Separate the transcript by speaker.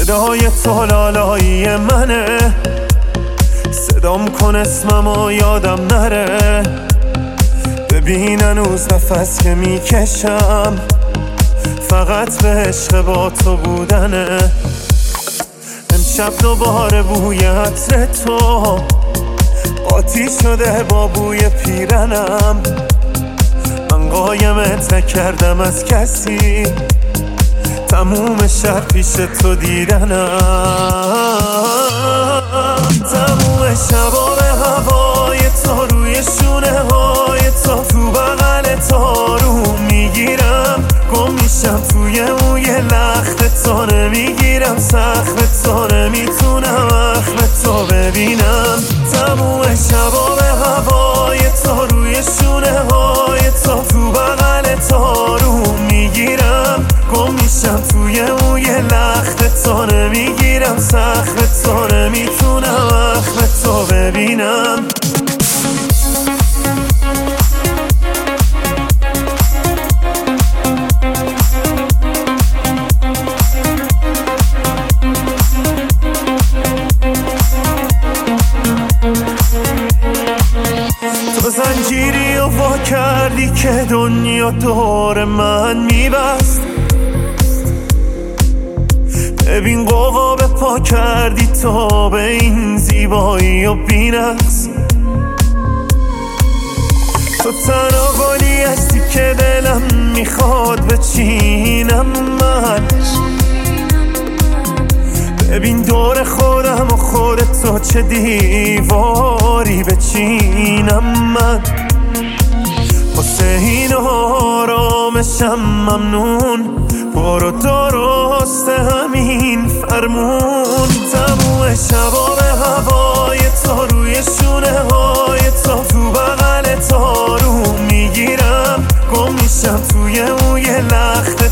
Speaker 1: صدای تو لالایی منه، صدام کن اسممو یادم نره. ببین هنوز نفس که میکشم فقط به عشق با تو بودنه. امشب دوباره بوی عطر تو قاطی شده با بوی پیرنم. من قایمت نکردم از کسی، تموم شب پیش تو دیدنم. تموم شبا به هوای تو، روی شونه های تو بغل تو رو میگیرم. گم میشم توی موی لخت تو، نمیگیرم سخت تو، نمیتونم اخم تو ببینم. تموم شبا به هوای تو، روی شونه های تو بغل تو رو میگیرم. گم میشم توی موی لخت تو، نمیگیرم سخت تو، نمیتونم اخم تو ببینم. تو زنجیری و وا کردی که دنیا دور من میبست. ببین قوقا به پا کردی تو به این زیبایی و بی‌نقص. تو تنها گلی هستی که دلم میخواد بچینم من. ببین دور خودم و خودت تو چه دیواری بچینم من. واسه این آرامشم ممنون، برو درست همین فرمون. تموم شبا به هوای تو، روی شونه های تو بغل تو رو میگیرم. گم میشم توی موی لخت